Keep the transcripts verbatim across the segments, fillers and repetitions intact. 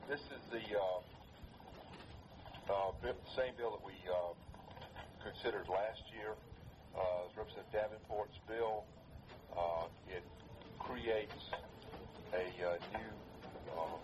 this is the uh, uh, bill, same bill that we uh, considered last year. Uh, Representative Davenport's bill. Uh, it creates a uh, new uh,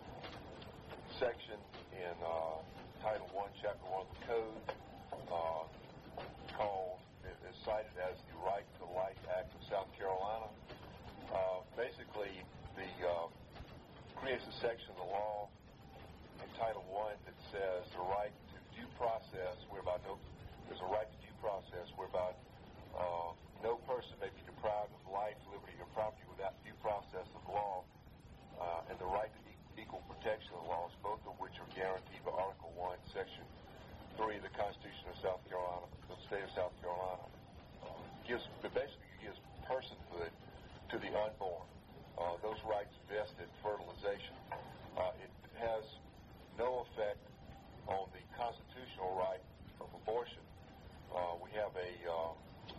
section in uh, Title One, Chapter One of the Code, uh, called, it is cited as the Right to Life Act of South Carolina. Uh, basically, the uh, creates a section of the law in Title One that says the right to due process, whereby no, there's a right to due process, whereby uh, no person may be deprived of life, liberty, or property without due process of law, uh, and the right to e- equal protection of the laws, both of which are guaranteed by Article One, Section Three of the Constitution of South Carolina, the state of South Carolina. Uh, gives, it basically gives personhood to the unborn. Uh, those rights vest in fertilization. Uh, it has no effect on the constitutional right of abortion. Uh, we have a, uh,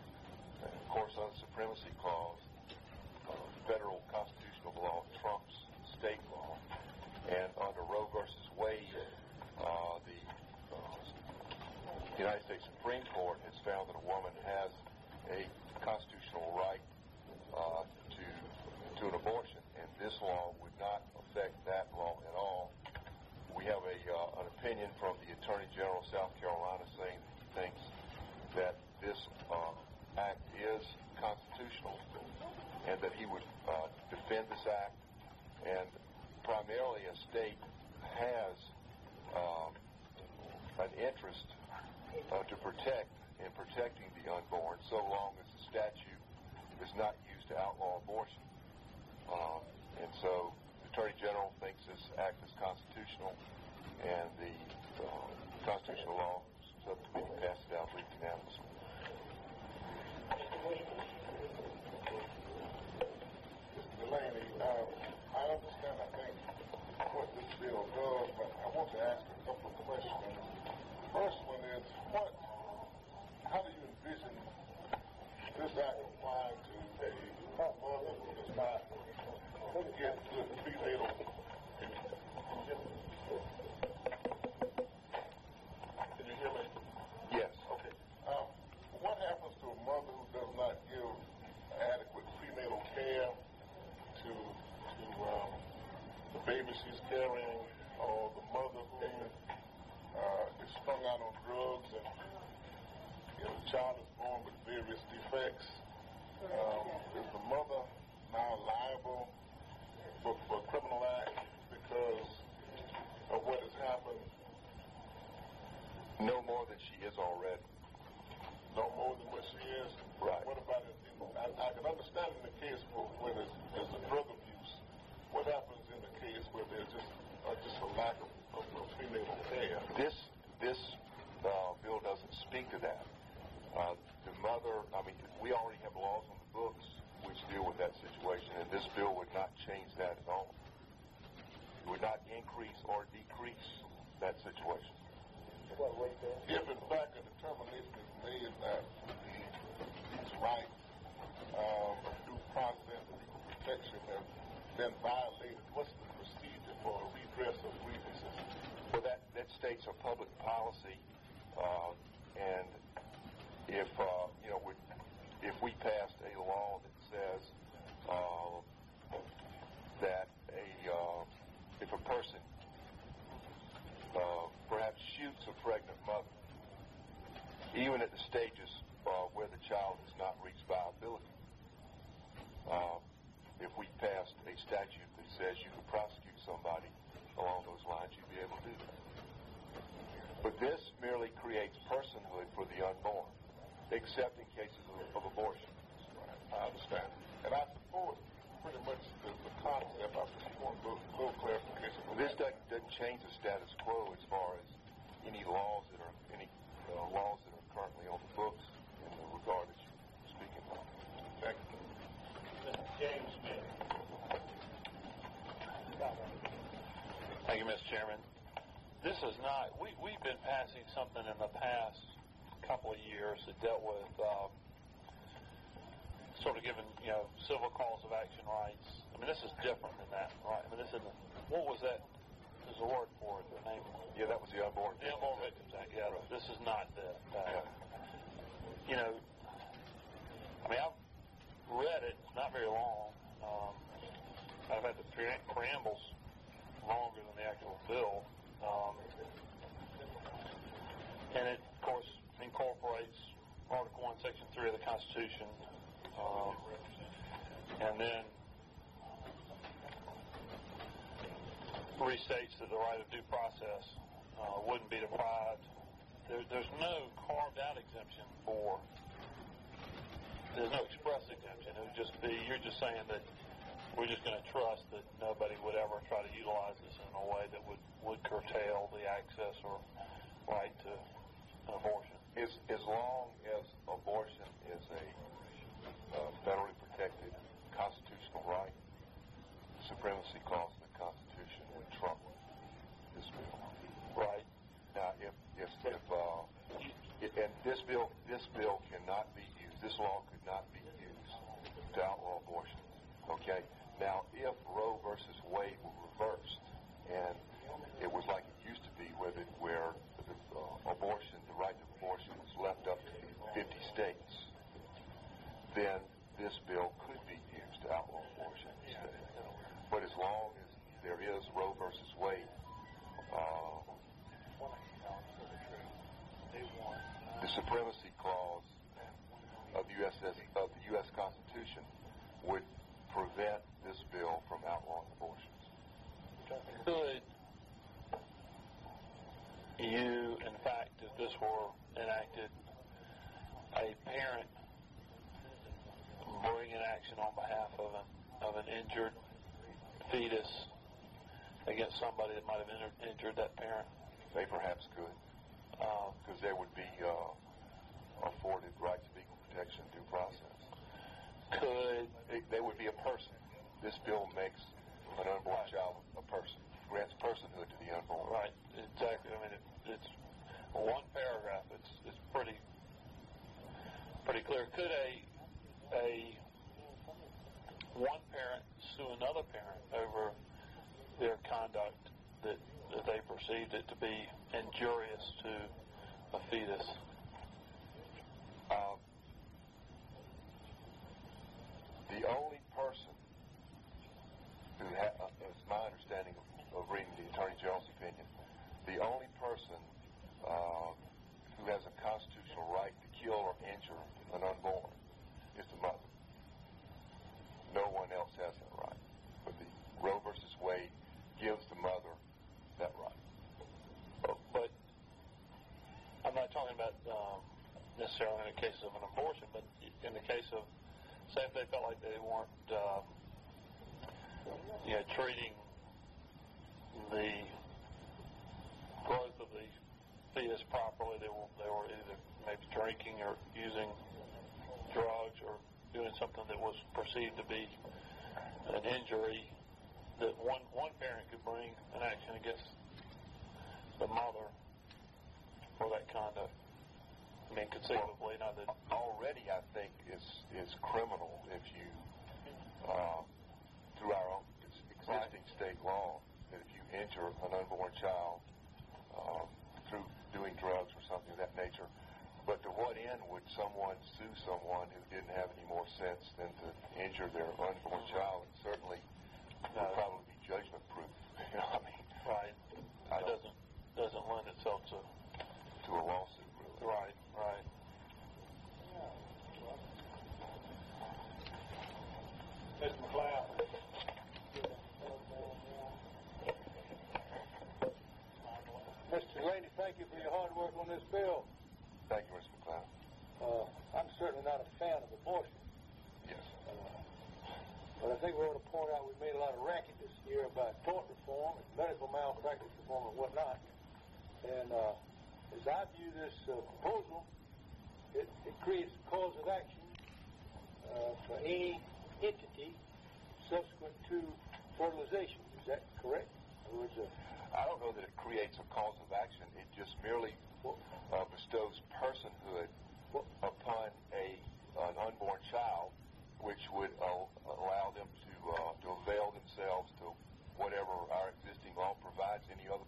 of course, under the Supremacy Clause, uh, federal constitutional law trumps state law, and under Roe versus Wade, uh, the uh, United States Supreme Court has found that a woman has a constitutional right uh, to to an abortion, and this law would not affect that law at all. We have a uh, an opinion from the Attorney General of South Carolina saying that he thinks that this uh, act is constitutional, and that he would uh, defend this act. And primarily, a state has um, an interest uh, to protect in protecting the unborn, so long as the statute is not used to outlaw abortion. Um, and so the Attorney General thinks this act is constitutional, and the uh, Constitutional Law Subcommittee passed it out unanimously. Mister Delaney, uh, I understand, I think, what this bill does, but I want to ask a couple of questions. First one is, what, how do you envision this act applying to a mother who does not get good prenatal? Can you hear me? Yes. Okay. Um, what happens to a mother who does not give adequate prenatal care to to um, the baby she's carrying, or the mother who uh, is strung out on drugs, and you know, the child is born with various defects? Um, is the mother now liable for, for a criminal act because of what has happened? No more than she is already. No more than what she is? Right. What about it? In, I, I can understand in the case where, where there's, there's a drug abuse. What happens in the case where there's just uh, just a lack of, of, of prenatal care? This this uh, bill doesn't speak to that. Uh, the mother, I mean, we already have laws on the books which deal with that situation, and this bill would not change that at all. It would not increase or decrease that situation. If in fact a determination is made that these rights um, of due process and equal protection have been violated, what's the procedure for a redress of grievances? Well, that, that states a public policy, uh, and if uh, you know, we, if we passed a law that says uh, that a uh, if a person uh, perhaps shoots a pregnant mother, even at the stages uh, where the child has not reached viability, uh, if we passed a statute that says you could prosecute somebody along those lines, you'd be able to do that. But this merely creates personhood for the unborn, except in cases of, of abortion. Right. I understand. And I support pretty much the, the concept. I just want a little, little clarification. This doesn't, doesn't change the status quo as far as any laws that are any uh, laws that are currently on the books in the regard that you're speaking about. Thank you. James Smith. Thank you, Mister Chairman. This is not, we, we've been passing something in the past couple of years that dealt with um, sort of giving, you know, civil cause of action rights. I mean, this is different than that, right? I mean, this isn't, what was that? There's a word for it. The name. Yeah, that was the Unborn The Unborn Victims Act. Yeah, Right. this is not that. Uh, Yeah. You know, I mean, I've read it. It's not very long. Um, I've had the pre- preambles longer than the actual bill. Um, and it, of course, incorporates Article one, Section three of the Constitution. Um, and then restates that the right of due process uh, wouldn't be deprived. There, there's no carved-out exemption for, there's no express exemption. It would just be, you're just saying that we're just going to trust that nobody would ever try to utilize this in a way that would, would curtail the access or right to an abortion. As, as long as abortion is a uh, federally protected constitutional right, the supremacy clause of the Constitution would trump this bill. Right. Now, if if, if uh, it, and this bill this bill cannot be used, this law could not be used to outlaw abortion. Okay. Now, if Roe versus Wade were reversed, and it was like it used to be, where the, where the uh, abortion, the right to abortion, was left up to fifty states, then this bill could be used to outlaw abortion instead. But as long as there is Roe versus Wade, uh, the supremacy clause of U S of the U S Constitution would prevent this bill from outlawing abortions. Could you, in fact, if this were enacted, a parent bring an action on behalf of an of an injured fetus against somebody that might have injured, injured that parent? They perhaps could, because uh, there would be uh, afforded rights of equal protection due process. Could they, they would be a person. This bill makes an unborn child a person, grants personhood to the unborn. Right, exactly. I mean, it, it's one paragraph. It's it's pretty pretty clear. Could a a one parent sue another parent over their conduct that, that they perceived it to be injurious to a fetus? Um, the only person who, ha- uh, it's my understanding of, of reading the Attorney General's opinion, the only person uh, who has a constitutional right to kill or injure an unborn is the mother. No one else has that right. But the Roe versus Wade gives the mother that right. But I'm not talking about um, necessarily in the case of an abortion, but in the case of, say if they felt like they weren't uh, you know, treating the growth of the fetus properly, they were, they were either maybe drinking or using drugs or doing something that was perceived to be an injury, that one, one parent could bring an action against the mother for that conduct. I mean, conceivably, not that... Already, I think, is is criminal if you, uh, through our own existing state law, that if you injure an unborn child um, through doing drugs or something of that nature. But to what end would someone sue someone who didn't have any more sense than to injure their unborn child? It certainly would No. probably be judgment-proof. You know, I mean, Right. I It don't- doesn't, doesn't lend itself to... to a lawsuit, really. Right, right. Mister McLeod. Mister Delaney, thank you for your hard work on this bill. Thank you, Mister McLeod. Uh, I'm certainly not a fan of abortion, Yes. uh, but I think we ought to point out we made a lot of racket this year about tort reform and medical malpractice reform and whatnot. And uh, as I view this uh, proposal, it, it creates a cause of action uh, for any entity subsequent to fertilization. Is that correct? In other words, uh, I don't know that it creates a cause of action. It just merely uh, bestows personhood upon a an unborn child, which would uh, allow them to uh, to avail themselves to whatever our existing law provides any other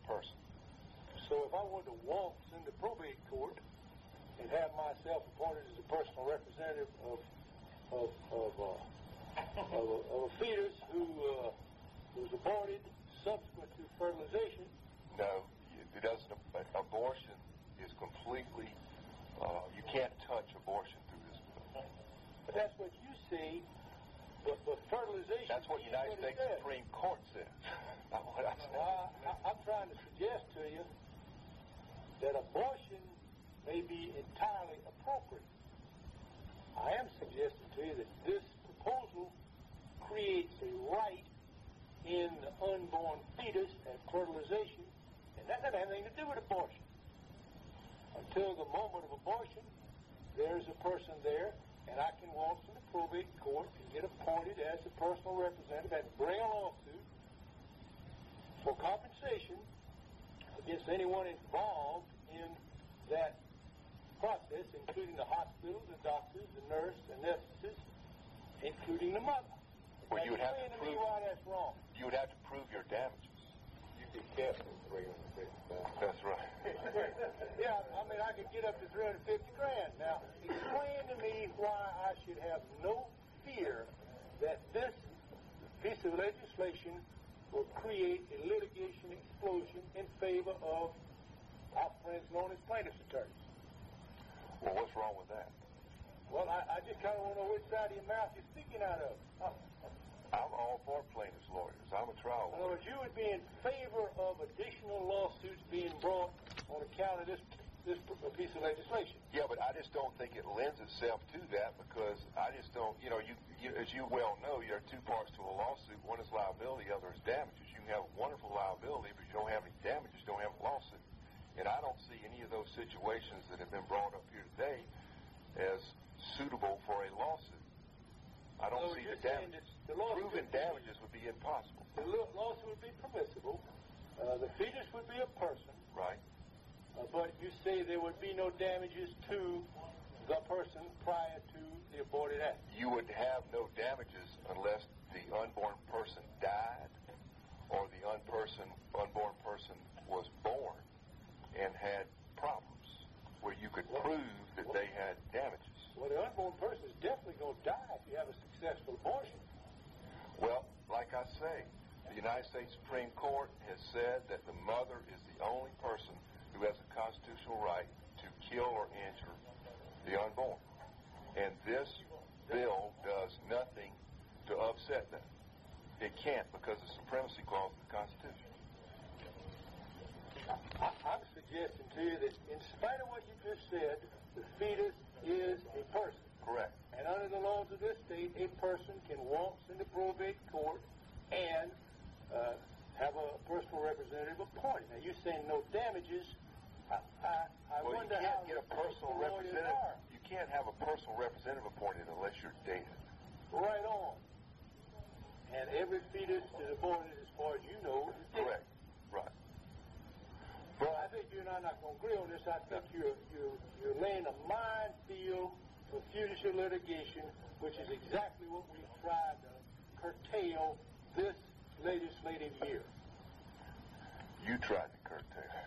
himself appointed as a personal representative of of of, uh, of, a, of a fetus who uh, was aborted subsequent to fertilization. No, it doesn't. Abortion is completely. Uh, you can't touch abortion through this bill. But that's what you see. But, but fertilization. That's what the United States Supreme Court says. Not what I said. Well, I, I'm trying to suggest to you that abortion may be entirely appropriate. I am suggesting to you that this proposal creates a right in the unborn fetus at fertilization, and that doesn't have anything to do with abortion. Until the moment of abortion, there's a person there, and I can waltz in the probate court and get appointed as a personal representative and bring a lawsuit for compensation against anyone involved in that process, including the hospital, the doctors, the nurse, the anesthetist, including the mother. Well, now, you would have to to prove me why that's wrong. You would have to prove your damages. You can cap it at three hundred fifty thousand. That's right. Yeah, I mean, I could get up to three hundred fifty grand. Now, explain to me why I should have no fear that this piece of legislation will create a litigation explosion in favor of our friends known as plaintiffs' attorneys. Well, what's wrong with that? Well, I, I just kind of want to know which side of your mouth you're speaking out of. Oh. I'm all for plaintiffs' lawyers. I'm a trial In other lawyer. words, you would be in favor of additional lawsuits being brought on account of this this piece of legislation. Yeah, but I just don't think it lends itself to that because I just don't, you know, you, you as you well know, there are two parts to a lawsuit. One is liability, the other is damages. You can have wonderful liability, but you don't have any damages, you don't have a lawsuit. And I don't see any of those situations that have been brought up here today as suitable for a lawsuit. I don't So see you're the saying damages. that the lawsuit Proving would be- damages would be impossible, The law- lawsuit would be permissible. Uh, the fetus would be a person. right? Uh, but you say there would be no damages to the person prior to the aborted act. You would have no damages unless the unborn person died or the unperson, unborn person was born and had problems where you could prove that they had damages. Well, the unborn person is definitely going to die if you have a successful abortion. Well, like I say, the United States Supreme Court has said that the mother is the only person who has a constitutional right to kill or injure the unborn. And this bill does nothing to upset that. It can't because of the supremacy clause of the Constitution. I, I'm suggesting to you that in spite of what you just said, the fetus is a person. Correct. And under the laws of this state, a person can waltz into probate court and uh, have a personal representative appointed. Now, you're saying no damages. I, I, I Well, you wonder can't how get a personal lawyers representative. are. You can't have a personal representative appointed unless you're dead. Right on. And every fetus is aborted, as far as you know, is dead. Correct. Right. Well, I think you and I are not going to agree on this. I think you're, you're, you're laying a minefield for future litigation, which is exactly what we've tried to curtail this legislative year. You tried to curtail it.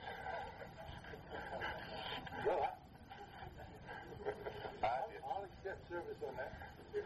Well, I, I I'll, did. I'll accept service on that.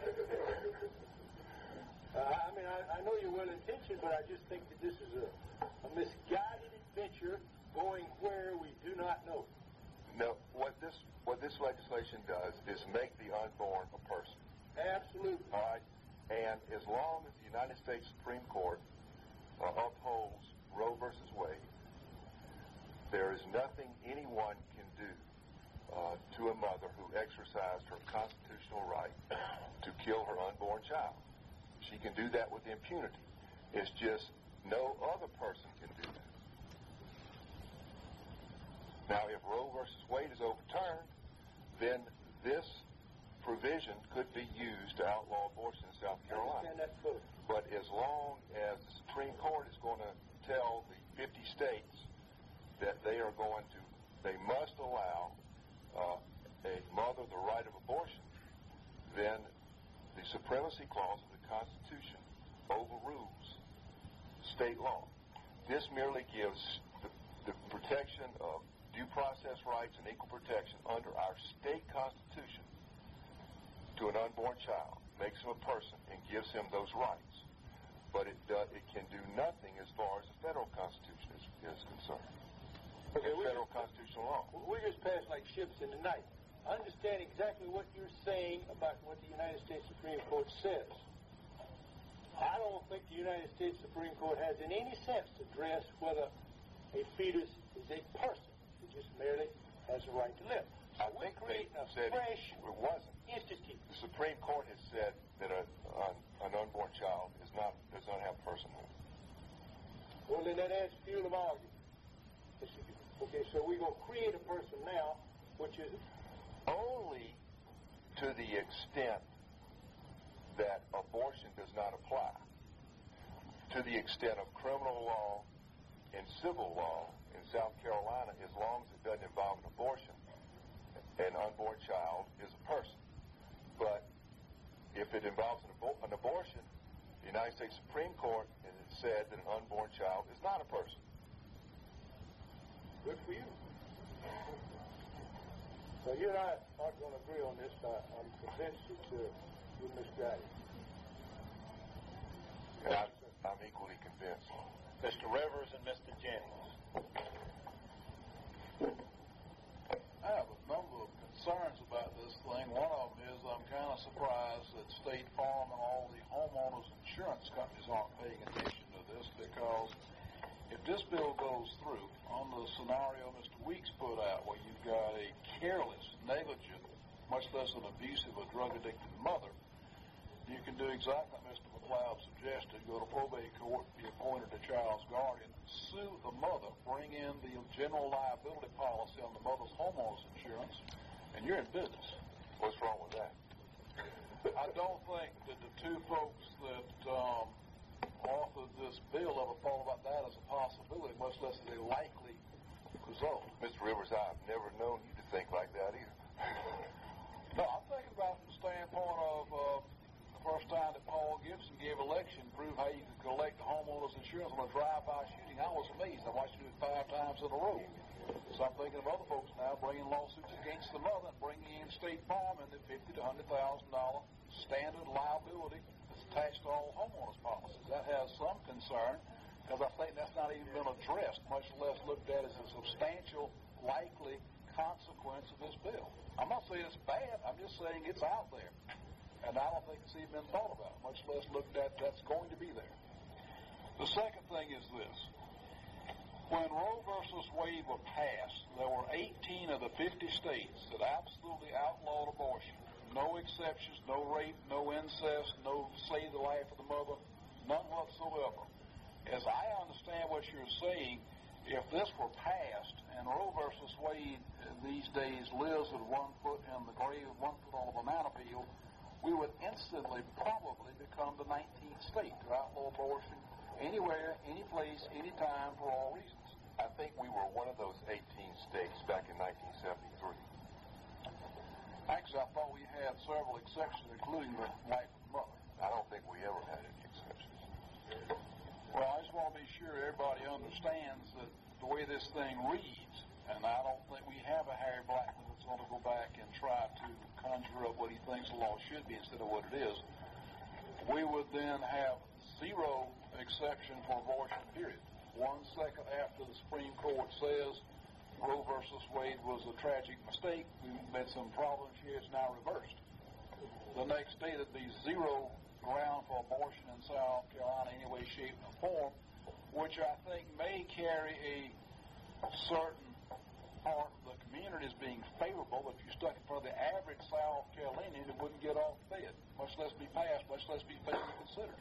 Uh, I mean, I, I know you're well-intentioned, but I just think that this is a, a misguided adventure going where we do not know. No, what this what this legislation does is make the unborn a person. Absolutely. All right? And as long as the United States Supreme Court uh, upholds Roe versus Wade, there is nothing anyone can do uh, to a mother who exercised her constitutional right to kill her unborn child. She can do that with impunity. It's just no other person can do that. Now, if Roe versus Wade is overturned, then this provision could be used to outlaw abortion in South I Carolina. understand that fully. But as long as the Supreme Court is going to tell the fifty states that they are going to, they must allow uh, a mother the right of abortion, then the supremacy clause of the Constitution overrules state law. This merely gives the, the protection of due process rights and equal protection under our state constitution to an unborn child, makes him a person, and gives him those rights. But it uh, it can do nothing as far as the federal constitution is, is concerned. Okay, and we federal just, constitutional law. We just passed like ships in the night. I understand exactly what you're saying about what the United States Supreme Court says. I don't think the United States Supreme Court has in any sense to address whether a fetus is a person. It just merely has a right to live. So I we think create they a said fresh it, it wasn't. entity. The Supreme Court has said that a, an, an unborn child is not does not have personhood. Well, then that adds fuel of argument. Okay, so we're going to create a person now, which is Only to the extent that abortion does not apply. To the extent of criminal law and civil law in South Carolina, as long as it doesn't involve an abortion, an unborn child is a person. But if it involves an, abo- an abortion, the United States Supreme Court has said that an unborn child is not a person. good for you. So you and I aren't going to agree on this. I, I'm convinced that uh, you're misguided. And I, I'm equally convinced. Mister Rivers and Mister Jennings. I have a number of concerns about this thing. One of them is I'm kind of surprised that State Farm and all the homeowners insurance companies aren't paying attention to this, because if this bill goes through on the scenario Mister Weeks put out, where you've got a careless, negligent, much less an abusive or drug-addicted mother, you can do exactly what Mister McLeod suggested: go to probate court, be appointed a child's guardian, sue the mother, bring in the general liability policy on the mother's homeowners insurance, and you're in business. What's wrong with that? I don't think that the two folks that um, authored this bill ever thought about that as a possibility, much less as a likely result. Mister Rivers, I've never known you to think like that either. No, I'm thinking about it from the standpoint of uh, the first time that Paul Gibson gave election, proved how you could collect the homeowner's insurance on a drive-by shooting. I was amazed. I watched him do it five times in a row. So I'm thinking of other folks now bringing lawsuits against the mother and bringing in State Farm and the fifty to one hundred thousand dollars standard liability that's attached to all homeowners policies. That has some concern, because I think that's not even been addressed, much less looked at as a substantial, likely consequence of this bill. I'm not saying it's bad. I'm just saying it's out there. And I don't think it's even been thought about, much less looked at that's going to be there. The second thing is this. When Roe versus Wade were passed, there were eighteen of the fifty states that absolutely outlawed abortion. No exceptions, no rape, no incest, no save the life of the mother, none whatsoever. As I understand what you're saying, if this were passed and Roe versus Wade these days lives with one foot in the grave, one foot on a banana peel, we would instantly probably become the nineteenth state to outlaw abortion anywhere, any place, any time, for all reasons. I think we were one of those eighteen states back in nineteen seventy-three. Actually, I thought we had several exceptions, including the life of the mother. I don't think we ever had any exceptions. Well, I just want to be sure everybody understands that the way this thing reads, and I don't think we have a Harry Blackman that's going to go back and try to conjure up what he thinks the law should be instead of what it is. We would then have zero exception for abortion, period. One second after the Supreme Court says Roe versus Wade was a tragic mistake, we made some problems here, it's now reversed. The next day there'd be zero ground for abortion in South Carolina, any way, shape, or form, which I think may carry a certain part of the community as being favorable. But if you stuck in front of the average South Carolinian, it wouldn't get off bed, much less be passed, much less be favorably considered.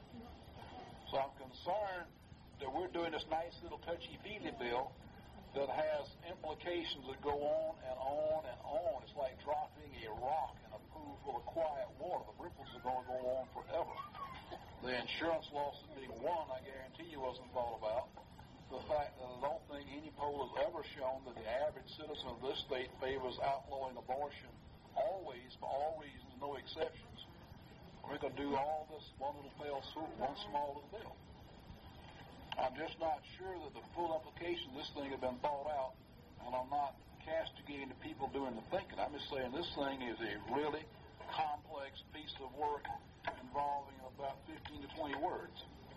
So I'm concerned that we're doing this nice little touchy-feely bill that has implications that go on and on and on. It's like dropping a rock in a pool full of quiet water. The ripples are going to go on forever. The insurance lawsuit being one, I guarantee you wasn't thought about. The fact that I don't think any poll has ever shown that the average citizen of this state favors outlawing abortion always, for all reasons, no exceptions. We're going to do all this one little fell swoop, one small little bill. I'm just not sure that the full implications of this thing have been thought out and I'm not castigating the people doing the thinking. I'm just saying this thing is a really complex piece of work involving about fifteen to twenty words.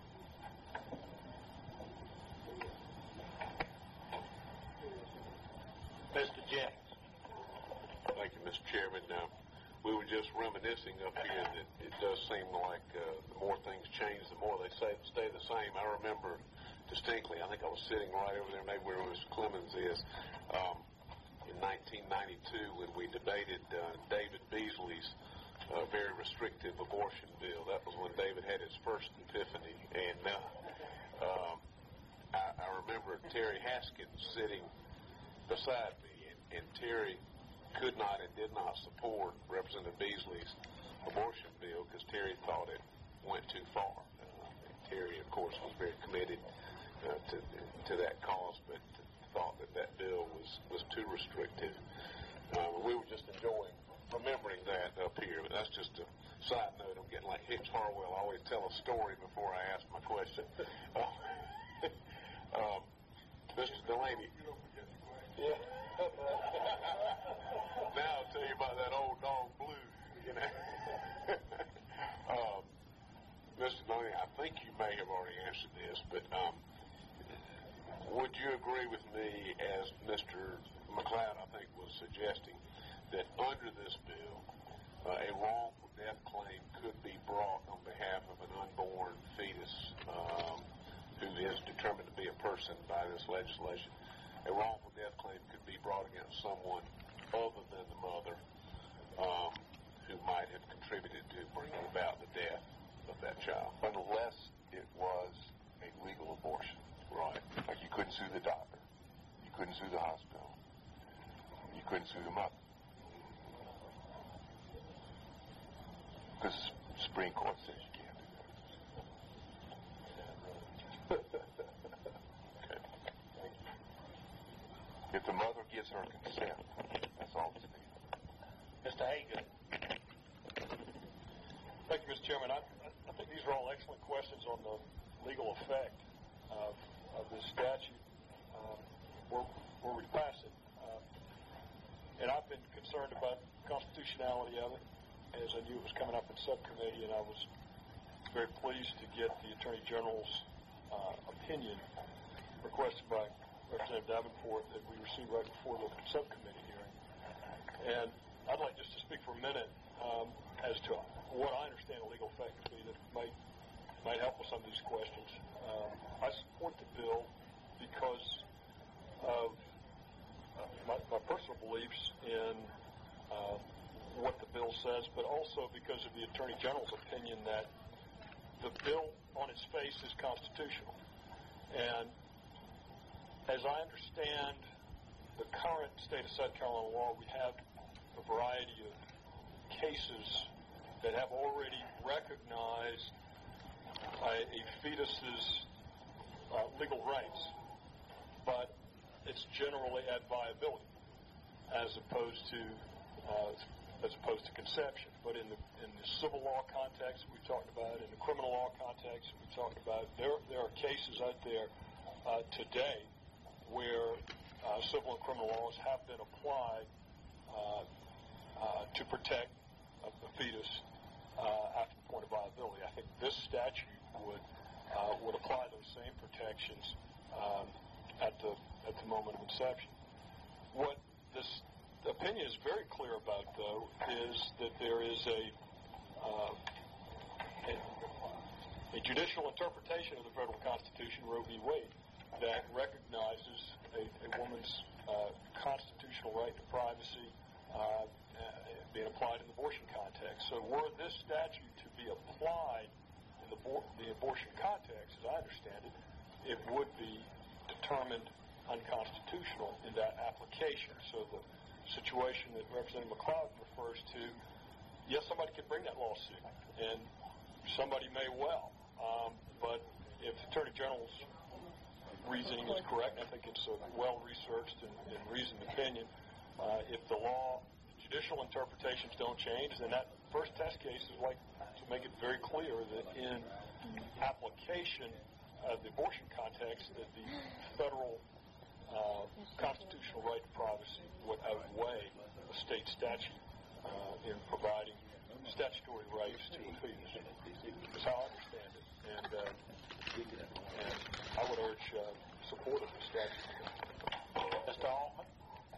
Mister Jennings. Thank you, Mister Chairman. Uh, we were just reminiscing up here that it does seem like uh, the more things change, the more they say stay the same. I remember distinctly, I think I was sitting right over there, maybe where Mister Clemens is, um, in nineteen ninety-two when we debated uh, David Beasley's uh, very restrictive abortion bill. That was when David had his first epiphany. And uh, um, I, I remember Terry Haskins sitting beside me, and, and Terry could not and did not support Representative Beasley's abortion bill because Terry thought it went too far. Uh, Terry, of course, was very committed uh, to to that cause, but thought that that bill was, was too restrictive. Uh, we were just enjoying remembering that up here, but that's just a side note. I'm getting like Hicks Harwell. I always tell a story before I ask my question. Uh, um, Mister Delaney. Yeah. Now I'll tell you about that old dog Blue, you know. um, Mister Delaney, I think you may have already answered this, but um, would you agree with me, as Mister McLeod, I think, was suggesting, that under this bill, uh, a wrongful death claim could be brought on behalf of an unborn fetus um, who is determined to be a person by this legislation? A wrongful death claim could be brought against someone other than the mother um, who might have contributed to bringing about the death of that child. Unless it was a legal abortion. Right. Like you couldn't sue the doctor. You couldn't sue the hospital. You couldn't sue the mother. Because the Supreme Court says you can't do that. If the mother gives her consent, that's all it's needed. Mister Hagan. Thank you, Mister Chairman. I, I think these are all excellent questions on the legal effect of, of this statute um, where, where we pass it. Um, and I've been concerned about the constitutionality of it, as I knew it was coming up in subcommittee, and I was very pleased to get the Attorney General's uh, opinion requested by Representative Davenport that we received right before the subcommittee hearing. And I'd like just to speak for a minute um, as to what I understand the legal effect to be that might might help with some of these questions. Um, I support the bill because of uh, my, my personal beliefs in uh, what the bill says, but also because of the Attorney General's opinion that the bill on its face is constitutional. And as I understand the current state of South Carolina law, we have a variety of cases that have already recognized uh, a fetus's uh, legal rights, but it's generally at viability as opposed to uh, as opposed to conception. But in the in the civil law context we talked about, in the criminal law context we talked about, there there are cases out there uh, today where uh, civil and criminal laws have been applied uh, uh, to protect uh, the fetus uh, after the point of viability. I think this statute would uh, would apply those same protections um, at the at the moment of inception. What this opinion is very clear about, though, is that there is a uh, a, a judicial interpretation of the federal Constitution, Roe v. Wade, that recognizes a, a woman's uh, constitutional right to privacy uh, being applied in the abortion context. So were this statute to be applied in the, bo- the abortion context, as I understand it, it would be determined unconstitutional in that application. So the situation that Representative McLeod refers to, yes, somebody could bring that lawsuit, and somebody may well, um, but if the Attorney General's reasoning is correct, I think it's a well-researched and, and reasoned opinion. Uh, if the law, judicial interpretations don't change, then that first test case is like to make it very clear that in application of the abortion context, that the federal uh, constitutional right state statute uh, in providing statutory rights to a fetus. That's how I understand it. And, uh, and I would urge uh, support of the statute. Mister Altman?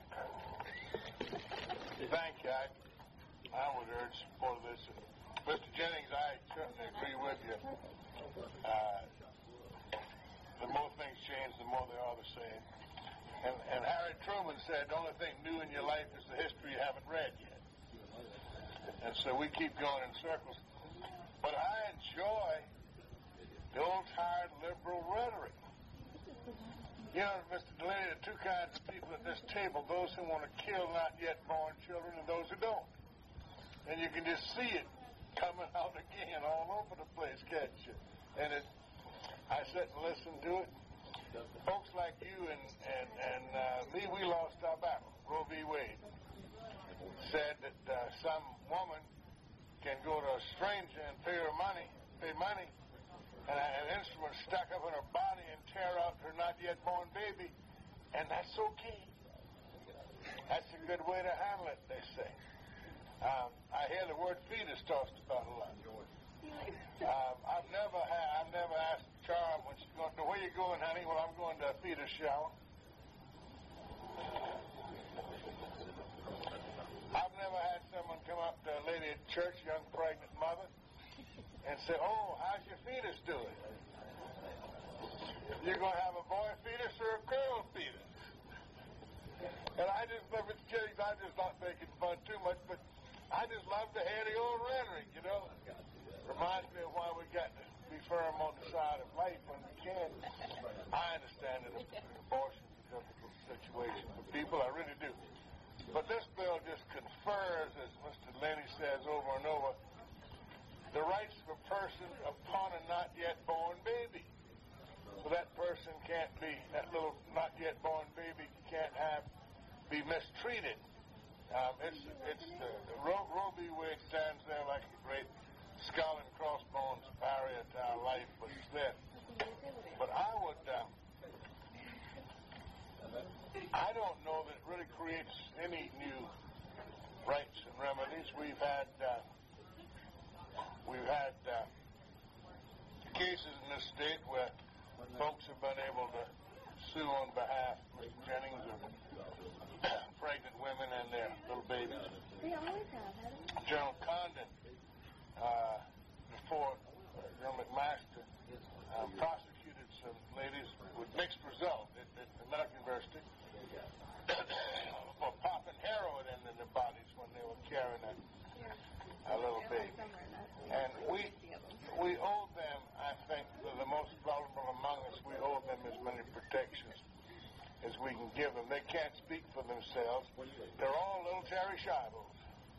Thank you. I, I would urge support of this. Mister Jennings, I certainly agree with you. Uh, the more things change, the more they are the same. And, and Harry Truman said, the only thing new in your life is the history you haven't read yet. And so we keep going in circles. But I enjoy the old tired liberal rhetoric. You know, Mister Delaney, there are two kinds of people at this table, those who want to kill not yet born children and those who don't. And you can just see it coming out again all over the place, can't you? And it, I sit and listen to it. Folks like you and, and, and uh, me, we lost our battle. Roe v. Wade said that uh, some woman can go to a stranger and pay her money, pay money, and have an instrument stuck up in her body and tear out her not yet born baby, and that's okay. That's a good way to handle it, they say. Um, I hear the word fetus tossed about a lot. Um, I've never had, I've never asked Charm when she's going, where you going, honey? Well, I'm going to a fetus shower. I've never had someone come up to a lady at church, young pregnant mother, and say, oh, how's your fetus doing? You're going to have a boy fetus or a girl fetus? And I just love it, kidding. I'm just not making fun too much, but I just love to hear the old rhetoric, you know. Reminds me of why we got to be firm on the side of life when we can. I understand that abortion is a difficult situation for people. I really do. But this bill just confers, as Mister Lenny says over and over, the rights of a person upon a not yet born baby. So that person can't be, that little not yet born baby can't have, be mistreated. Um, it's, it's, the, the Roe, Roe v. Wade stands there like a great skull and crossbones barrier to our life, but it's there. But I would, um, I don't know that it really creates any new rights and remedies. We've had, uh, we've had uh, cases in this state where folks have been able to sue on behalf of Mister Jennings of pregnant women and their little babies. They always have, haven't they? General Condon, uh, before uh, General McMaster, um, prosecuted some ladies with mixed results at, at American University for popping heroin in their bodies when they were carrying a, a little baby. And we we owe them, I think, the most vulnerable among us, we owe them as many protections as we can give them. They can't speak for themselves. They're all little Terry Shivels,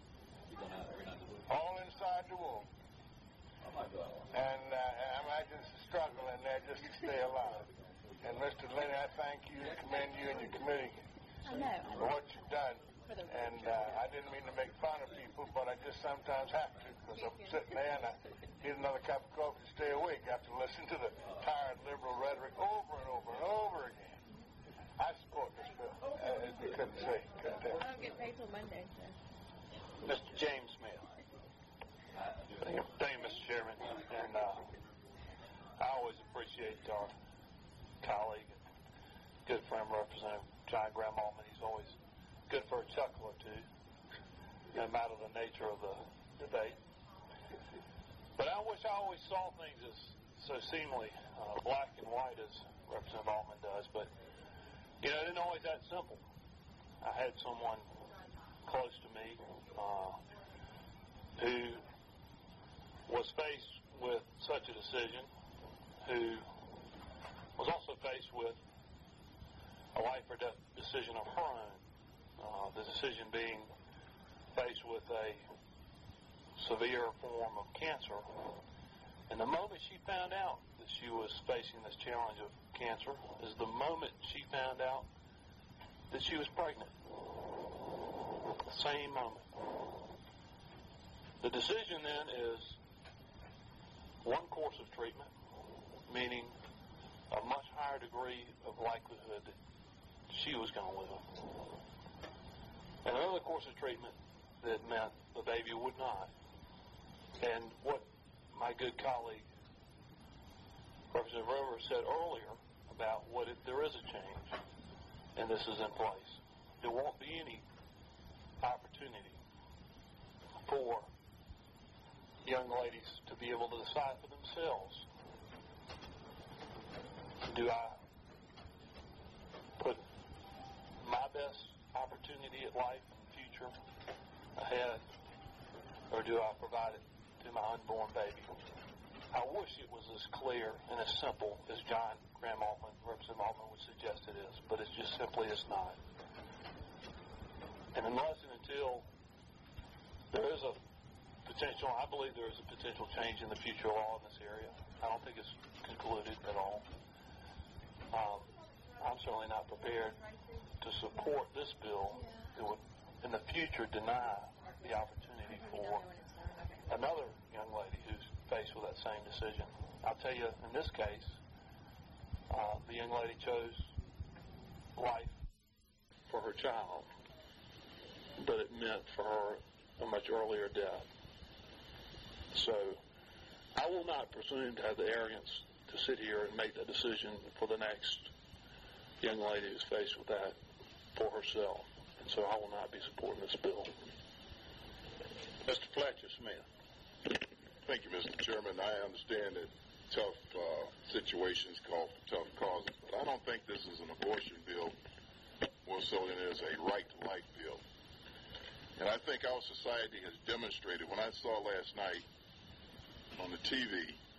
all inside the womb. And uh, I imagine it's a struggle in there just to stay alive. And Mister Lenny, I thank you, commend you and your committee for what you've done. And uh, I didn't mean to make fun of people, but I just sometimes have to, because I'm sitting there and I need another cup of coffee to stay awake after listening to the tired liberal rhetoric over and over and over again. I support this bill. Uh, as you couldn't say. Couldn't tell. I don't get paid till Monday, so. Mister James Smith. Thank you, thank you, Mister Chairman. And uh, I always appreciate our colleague and good friend, Representative John Graham Altman. He's always good for a chuckle or two, no matter the nature of the debate. But I wish I always saw things as so seemingly uh, black and white as Representative Altman does. But, you know, it isn't always that simple. I had someone close to me uh, who was faced with such a decision, who was also faced with a life or death decision of her own. Uh, the decision being faced with a severe form of cancer. And the moment she found out that she was facing this challenge of cancer is the moment she found out that she was pregnant. The same moment. The decision then is one course of treatment, meaning a much higher degree of likelihood that she was going to live. And another course course of treatment that meant the baby would not. And what my good colleague, Representative Rivers, said earlier about what if there is a change and this is in place, there won't be any opportunity for young ladies to be able to decide for themselves. Do I put my best opportunity at life in the future ahead, or do I provide it to my unborn baby? I wish it was as clear and as simple as John Graham Altman, Representative Altman, would suggest it is, but it's just simply is not. And unless and until there is a potential, I believe there is a potential change in the future law in this area. I don't think it's concluded at all. Um, I'm certainly not prepared to support this bill that would, in the future, deny the opportunity for another young lady who's faced with that same decision. I'll tell you, in this case, uh, the young lady chose life for her child, but it meant for her a much earlier death. So I will not presume to have the arrogance to sit here and make that decision for the next young lady who's faced with that for herself. And so I will not be supporting this bill. Mister Fletcher Smith. Thank you, Mister Chairman. I understand that tough uh, situations call for tough causes, but I don't think this is an abortion bill more so than it is a right-to-life bill. And I think our society has demonstrated, when I saw last night on the T V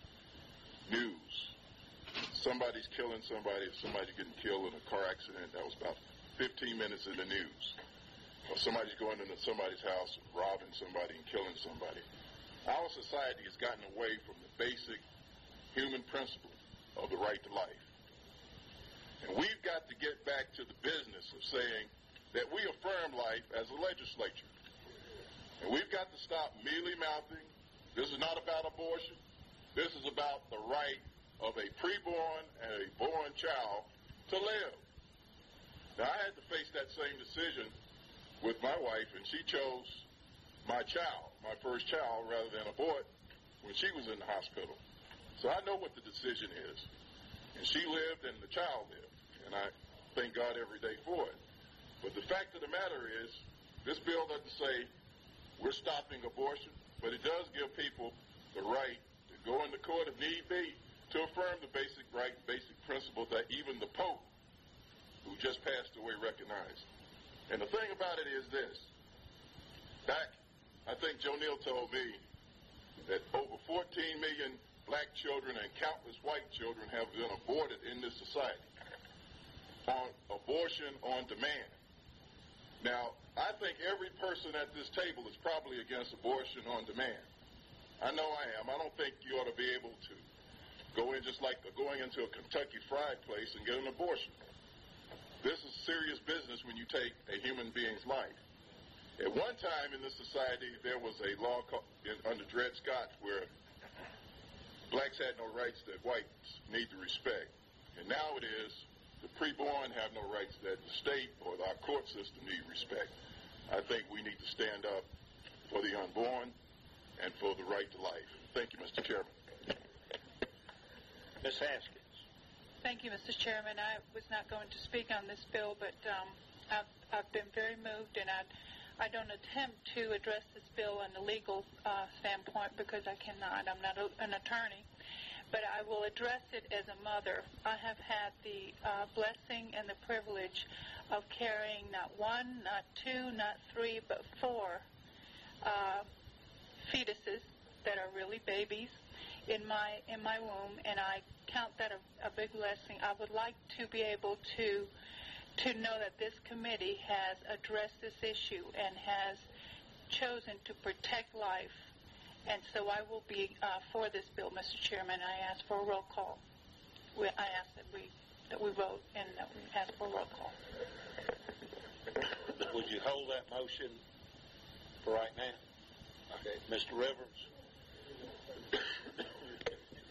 news, somebody's killing somebody, somebody's getting killed in a car accident, that was about fifteen minutes in the news. Or somebody's going into somebody's house, robbing somebody and killing somebody. Our society has gotten away from the basic human principle of the right to life. And we've got to get back to the business of saying that we affirm life as a legislature. And we've got to stop mealy-mouthing. This is not about abortion. This is about the right of a preborn and a born child to live. Now, I had to face that same decision with my wife, and she chose my child, my first child, rather than abort when she was in the hospital. So I know what the decision is. And she lived and the child lived. And I thank God every day for it. But the fact of the matter is, this bill doesn't say we're stopping abortion, but it does give people the right to go into court if need be to affirm the basic right, basic principle that even the Pope, who just passed away, recognized. And the thing about it is this. Back, I think Joe Neal told me that over fourteen million black children and countless white children have been aborted in this society on abortion on demand. Now, I think every person at this table is probably against abortion on demand. I know I am. I don't think you ought to be able to go in just like going into a Kentucky Fried place and get an abortion. This is serious business when you take a human being's life. At one time in this society, there was a law called, in, under Dred Scott where blacks had no rights that whites need to respect. And now it is the preborn have no rights that the state or our court system need respect. I think we need to stand up for the unborn and for the right to life. Thank you, Mister Chairman. Miz Haskins. Thank you, Mister Chairman. I was not going to speak on this bill, but um, I've, I've been very moved, and I, I don't attempt to address this bill in a legal uh, standpoint because I cannot. I'm not a, an attorney, but I will address it as a mother. I have had the uh, blessing and the privilege of carrying not one, not two, not three, but four uh, fetuses that are really babies in my in my womb, and I count that a, a big blessing. I would like to be able to to know that this committee has addressed this issue and has chosen to protect life, and so I will be uh, for this bill, Mister Chairman. I ask for a roll call. We, I ask that we that we vote and that we ask for a roll call. Would you hold that motion for right now? Okay, Mister Rivers.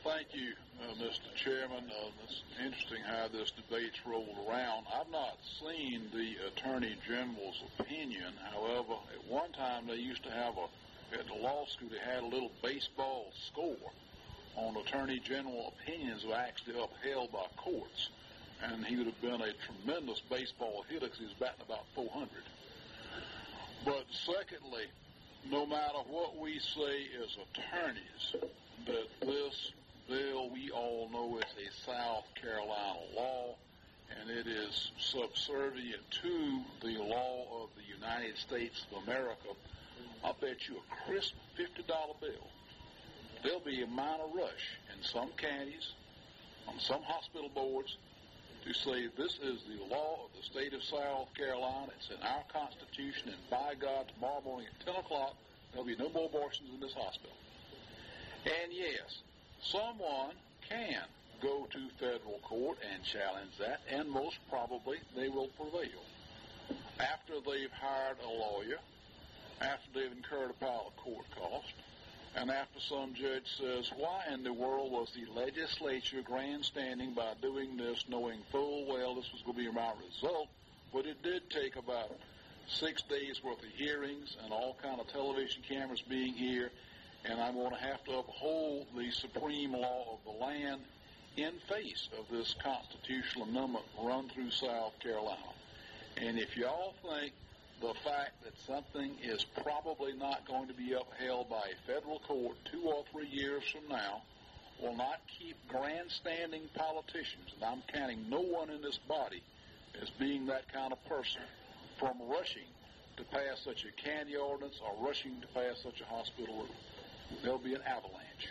thank you, uh, Mister Chairman. Uh, it's interesting how this debate's rolled around. I've not seen the Attorney General's opinion. However, at one time they used to have a, at the law school, they had a little baseball score on Attorney General opinions that were actually upheld by courts. And he would have been a tremendous baseball hitter because he was batting about four hundred. But secondly, no matter what we say as attorneys, that this bill we all know is a South Carolina law, and it is subservient to the law of the United States of America. I'll bet you a crisp fifty dollar bill. There'll be a minor rush in some counties, on some hospital boards, to say this is the law of the state of South Carolina. It's in our Constitution, and by God, tomorrow morning at ten o'clock, there'll be no more abortions in this hospital. And yes, someone can go to federal court and challenge that, and most probably they will prevail. After they've hired a lawyer, after they've incurred a pile of court costs, and after some judge says, why in the world was the legislature grandstanding by doing this, knowing full well this was going to be my result? But it did take about six days worth of hearings and all kind of television cameras being here, and I'm going to have to uphold the supreme law of the land in face of this constitutional amendment run through South Carolina. And if y'all think the fact that something is probably not going to be upheld by a federal court two or three years from now will not keep grandstanding politicians, and I'm counting no one in this body as being that kind of person, from rushing to pass such a candy ordinance or rushing to pass such a hospital rule. There'll be an avalanche.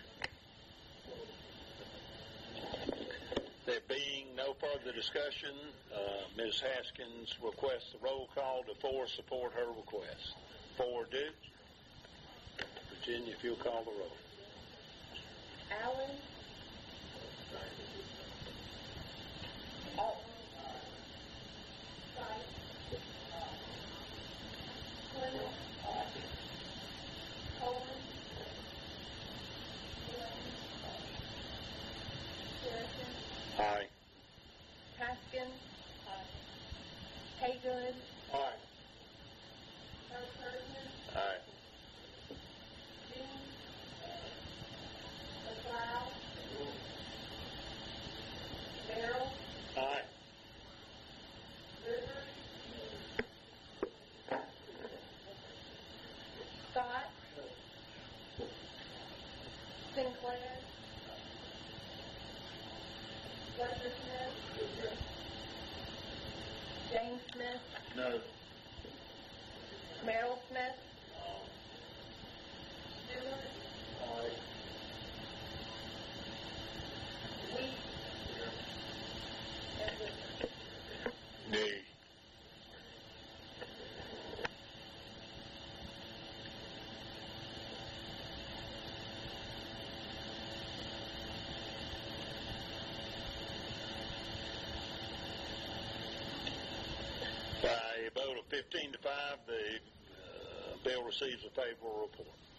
There being no further discussion, uh, Miz Haskins requests a roll call. The four support her request. Four do. Virginia, if you'll call the roll. Allen. Alton. Clement. Coleman. Harrison. Aye. Haskins. Haygood. Aye. Herperson. Aye. Dean. McLeod. Merrill. Aye. Rivers. Scott. Sinclair. Fletcher Smith. James Smith. No. Merrill Smith. Stewart. Wheat. And Whitmer. Nay. By a vote of fifteen to five, the uh, bill receives a favorable report.